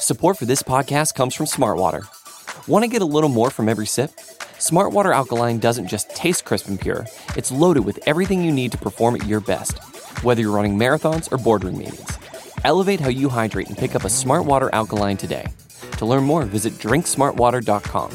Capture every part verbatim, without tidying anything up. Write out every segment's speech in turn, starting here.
Support for this podcast comes from Smartwater. Want to get a little more from every sip? Smartwater Alkaline doesn't just taste crisp and pure, it's loaded with everything you need to perform at your best, whether you're running marathons or boardroom meetings. Elevate how you hydrate and pick up a Smartwater Alkaline today. To learn more, visit drink smartwater dot com.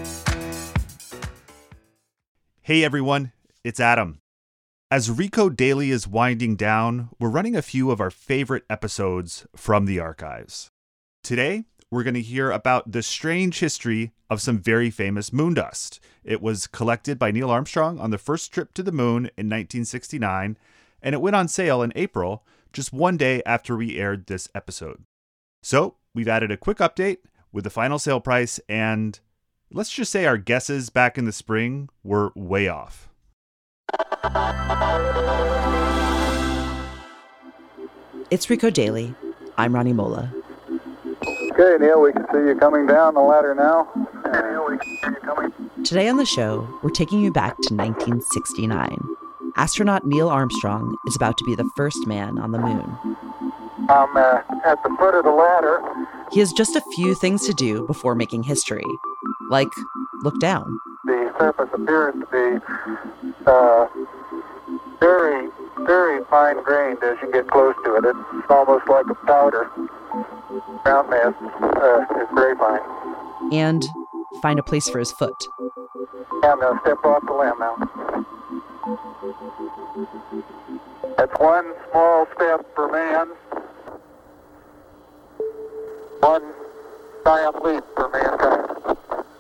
Hey everyone, it's Adam. As Recode Daily is winding down, we're running a few of our favorite episodes from the archives. Today, we're going to hear about the strange history of some very famous moon dust. It was collected by Neil Armstrong on the first trip to the moon in nineteen sixty-nine, and it went on sale in April, just one day after we aired this episode. So, we've added a quick update with the final sale price, and let's just say our guesses back in the spring were way off. It's Recode Daily. I'm Ronnie Mola. Okay, Neil, we can see you coming down the ladder now. Okay, Neil, we can see you coming. Today on the show, we're taking you back to nineteen sixty-nine. Astronaut Neil Armstrong is about to be the first man on the moon. I'm uh, at the foot of the ladder. He has just a few things to do before making history, like look down. The surface appears to be uh, very, very fine-grained as you get close to it. It's almost like a powder. Ground mass uh, is very fine. And find a place for his foot. I'm going to step off the limb now. That's one small step for man, one giant leap for mankind.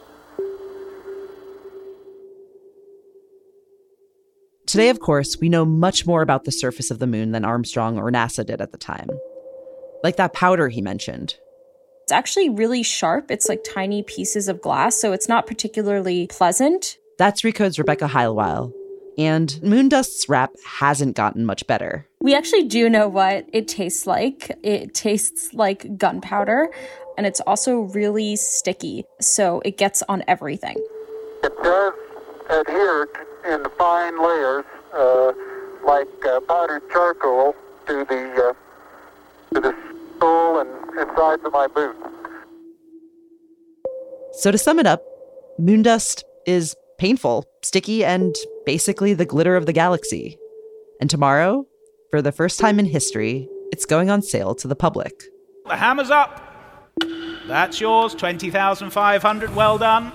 Today, of course, we know much more about the surface of the moon than Armstrong or NASA did at the time. Like that powder he mentioned. It's actually really sharp. It's like tiny pieces of glass, so it's not particularly pleasant. That's Recode's Rebecca Heilweil. And moon dust's rap hasn't gotten much better. We actually do know what it tastes like. It tastes like gunpowder, and it's also really sticky, so it gets on everything. It does adhere in fine layers, uh, like uh, powdered charcoal, to the uh, to the sole and, and sides of my boot. So to sum it up, moon dust is painful, sticky, and basically the glitter of the galaxy. And tomorrow, for the first time in history, it's going on sale to the public. The hammer's up. That's yours, twenty thousand five hundred. Well done.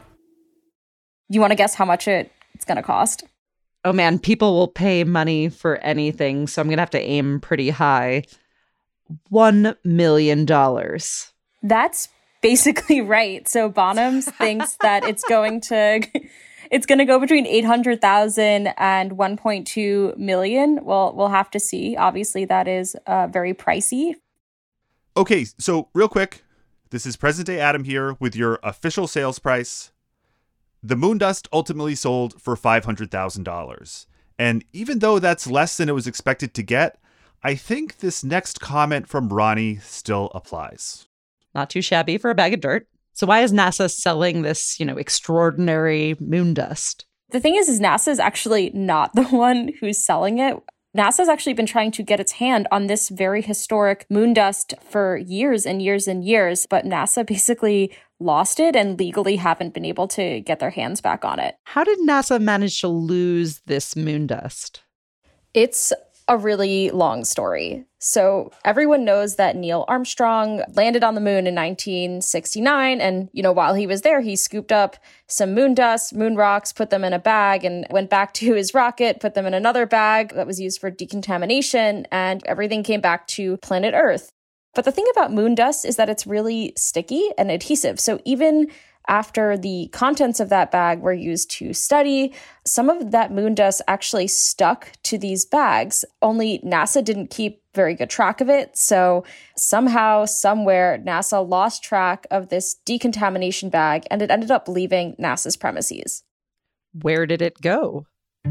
You want to guess how much it, it's going to cost? Oh man, people will pay money for anything, so I'm going to have to aim pretty high. One million dollars. That's basically right. So Bonhams thinks that it's going to it's going to go between eight hundred thousand and one point two million. Well, we'll have to see. Obviously, that is uh, very pricey. Okay, so real quick, this is present day Adam here with your official sales price. The moon dust ultimately sold for five hundred thousand dollars. And even though that's less than it was expected to get, I think this next comment from Ronnie still applies. Not too shabby for a bag of dirt. So why is NASA selling this, you know, extraordinary moon dust? The thing is, is NASA is actually not the one who's selling it. NASA's actually been trying to get its hand on this very historic moon dust for years and years and years, but NASA basically lost it and legally haven't been able to get their hands back on it. How did NASA manage to lose this moon dust? It's a really long story. So everyone knows that Neil Armstrong landed on the moon in nineteen sixty-nine. And, you know, while he was there, he scooped up some moon dust, moon rocks, put them in a bag and went back to his rocket, put them in another bag that was used for decontamination, and everything came back to planet Earth. But the thing about moon dust is that it's really sticky and adhesive. So even after the contents of that bag were used to study, some of that moon dust actually stuck to these bags, only NASA didn't keep very good track of it. So somehow, somewhere, NASA lost track of this decontamination bag, and it ended up leaving NASA's premises. Where did it go?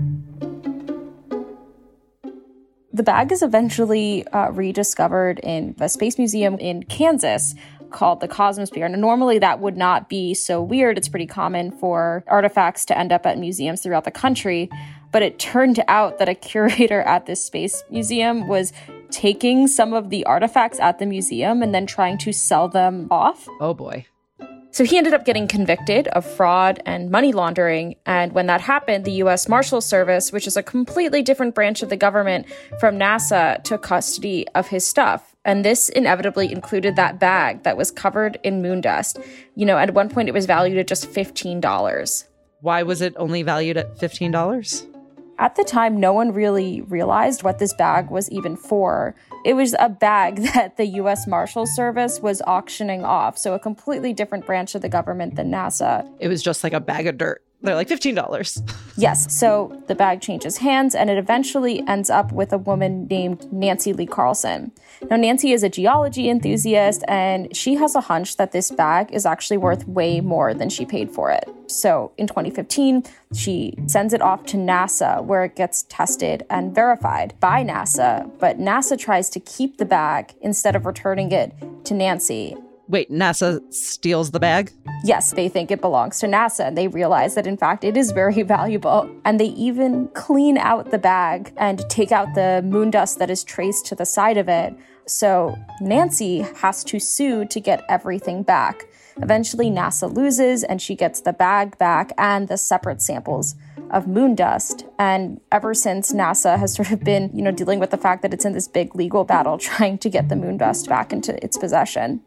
The bag is eventually uh, rediscovered in a space museum in Kansas called the Cosmosphere. And normally that would not be so weird. It's pretty common for artifacts to end up at museums throughout the country. But it turned out that a curator at this space museum was taking some of the artifacts at the museum and then trying to sell them off. Oh, boy. So he ended up getting convicted of fraud and money laundering. And when that happened, the U S Marshals Service, which is a completely different branch of the government from NASA, took custody of his stuff. And this inevitably included that bag that was covered in moon dust. You know, at one point it was valued at just fifteen dollars. Why was it only valued at fifteen dollars? At the time, no one really realized what this bag was even for. It was a bag that the U S Marshals Service was auctioning off, so a completely different branch of the government than NASA. It was just like a bag of dirt. They're like fifteen dollars. Yes, so the bag changes hands, and it eventually ends up with a woman named Nancy Lee Carlson. Now, Nancy is a geology enthusiast, and she has a hunch that this bag is actually worth way more than she paid for it. So in twenty fifteen, she sends it off to NASA, where it gets tested and verified by NASA. But NASA tries to keep the bag instead of returning it to Nancy. Wait, NASA steals the bag? Yes, they think it belongs to NASA, and they realize that, in fact, it is very valuable. And they even clean out the bag and take out the moon dust that is traced to the side of it. So Nancy has to sue to get everything back. Eventually, NASA loses, and she gets the bag back and the separate samples of moon dust. And ever since, NASA has sort of been, you know, dealing with the fact that it's in this big legal battle trying to get the moon dust back into its possession.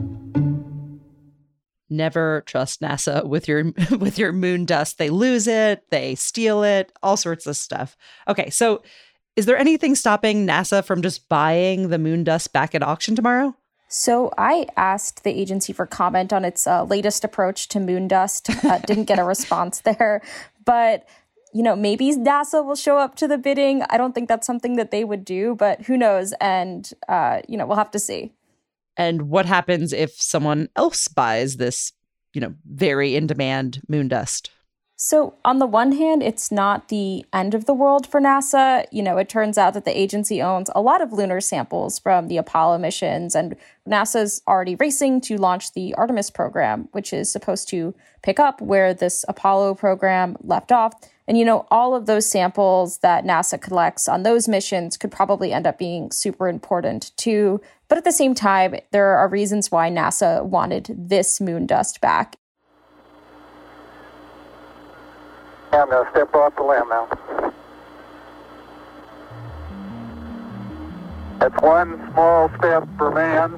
Never trust NASA with your with your moon dust. They lose it, they steal it, all sorts of stuff. Okay, so is there anything stopping NASA from just buying the moon dust back at auction tomorrow? So I asked the agency for comment on its uh, latest approach to moon dust. Uh, didn't get a response there. But, you know, maybe NASA will show up to the bidding. I don't think that's something that they would do, but who knows? And, uh, you know, we'll have to see. And what happens if someone else buys this, you know, very in-demand moon dust? So on the one hand, it's not the end of the world for NASA. You know, it turns out that the agency owns a lot of lunar samples from the Apollo missions, and NASA's already racing to launch the Artemis program, which is supposed to pick up where this Apollo program left off. And, you know, all of those samples that NASA collects on those missions could probably end up being super important too. But at the same time, there are reasons why NASA wanted this moon dust back. I'm going to step off the limb now. That's one small step for man,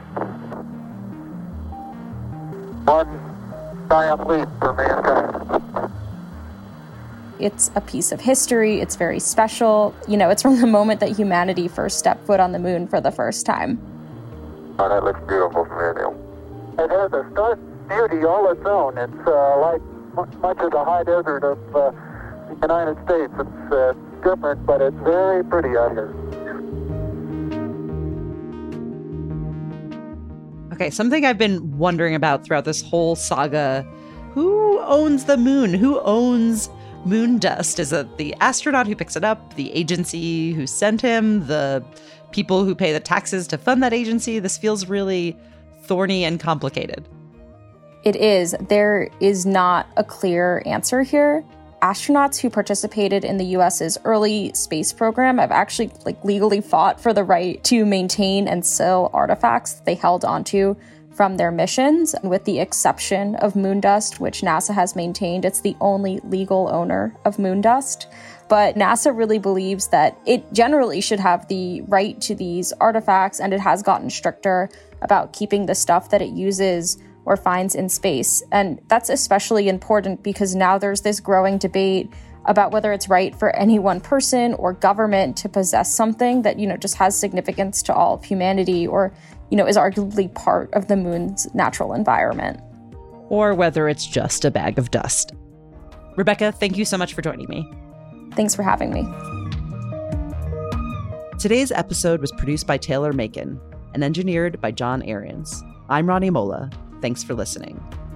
one giant leap for mankind. It's a piece of history. It's very special. You know, it's from the moment that humanity first stepped foot on the moon for the first time. Oh, that looks beautiful from here, Neil. It has a stark beauty all its own. It's uh, like much of the high desert of uh, the United States. It's uh, different, but it's very pretty out here. Okay, something I've been wondering about throughout this whole saga. Who owns the moon? Who owns moon dust? Is it the astronaut who picks it up, the agency who sent him, the people who pay the taxes to fund that agency? This feels really thorny and complicated. It is. There is not a clear answer here. Astronauts who participated in the U S's early space program have actually like legally fought for the right to maintain and sell artifacts they held onto from their missions. And with the exception of moon dust, which NASA has maintained, it's the only legal owner of moon dust. But NASA really believes that it generally should have the right to these artifacts, and it has gotten stricter about keeping the stuff that it uses or finds in space. And that's especially important because now there's this growing debate about whether it's right for any one person or government to possess something that, you know, just has significance to all of humanity or, you know, is arguably part of the moon's natural environment. Or whether it's just a bag of dust. Rebecca, thank you so much for joining me. Thanks for having me. Today's episode was produced by Taylor Macon and engineered by John Arians. I'm Ronnie Mola. Thanks for listening.